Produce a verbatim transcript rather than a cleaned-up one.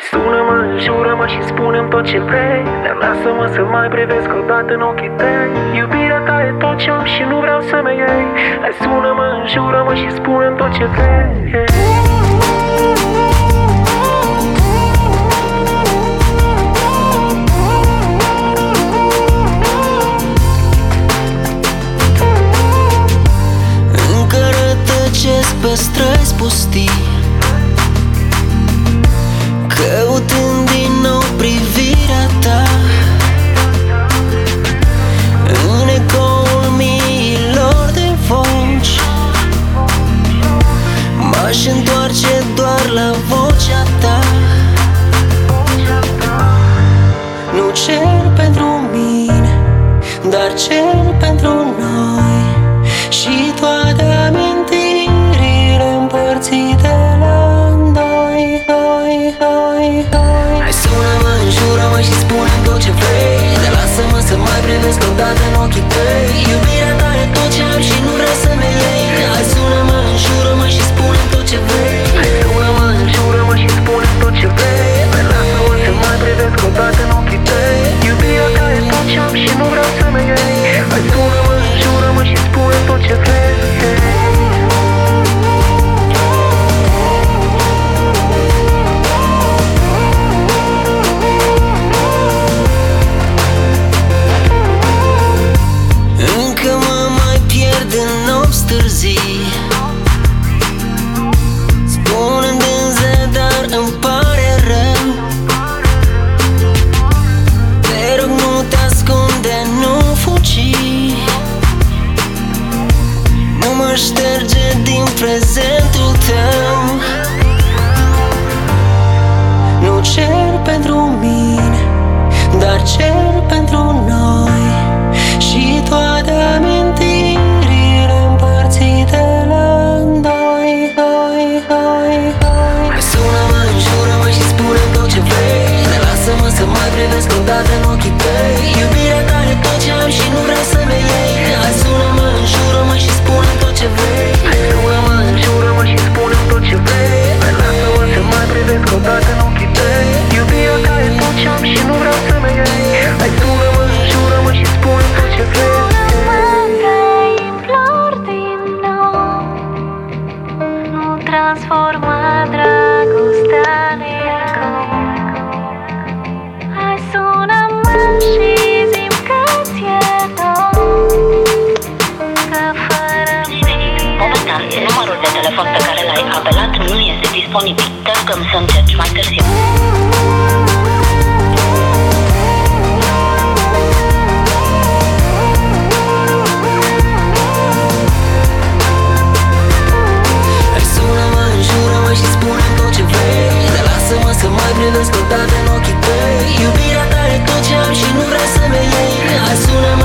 sună-mă, înjură-mă și spune-mi tot ce vrei, dar lasă-mă să mai privesc odată în ochii tăi. Iubirea ta e tot ce-am și nu vreau să mă iei. Hai sună-mă, înjură-mă și spune-mi tot ce vrei. Încă rătăcesc pe străzi pustii, căutând din nou privirea ta. În ecoul miilor de voci m-aș întoarce doar la vocea ta. Nu cer pentru mine, dar cer pentru noi și toate amintirile împărțite la doi, doi, doi, doi. Hai sună-mă, înjură-mă și spune-mi tot ce vrei, dar lasă-mă să mai privesc odată în ochii tăi. Iubirea ta e tot ce am și nu vreau să mă iei. Hai sună-mă, înjură-mă și spune-mi tot ce vrei. Hai sună-mă, înjură-mă și spune-mi tot ce vrei, dar lasă-mă să mai privesc odată în ochii tăi. Iubirea ta e tot ce am și nu vreau să mă iei. Hai sună-mă, înjură-mă și spune-mi tot ce vrei. Spune-mi din zadar, îmi pare rău. Te rog, nu te ascunde, nu fugi. Nu mă șterge din prezentul tău. Nu cer pentru mine, dar cer pentru noi și toate amintirile împărțite la doi, doi, doi, doi. Hai sună-mă, înjură-mă și spune-mi tot ce vrei, dar lasă-mă să mai privesc odată în ochii tăi. Iubirea ta e tot ce am și nu vreau să mă iei. Hai sună-mă, înjură-mă și spune-mi tot ce vrei. Hai sună-mă, înjură-mă și spune-mi tot ce vrei, dar lasă-mă să mai privesc odată în ochii tăi. Iubirea ta e tot ce am și nu vreau să mă iei. Hai sună-mă, înjură-mă și spune-mi tot ce vrei. Transforma dragostea în ecou. Hai sună-mă și zi-mi că-ți e dor, că fără mine. Momentan, numărul de telefon pe care l-ai apelat nu este disponibil. Te rugăm să încerci mai târziu. Și spune-mi tot ce vrei, dar lasă-mă să mai privesc odată în ochii tăi. Iubirea ta e tot ce am și nu vreau să mă iei. Hai sună-mă,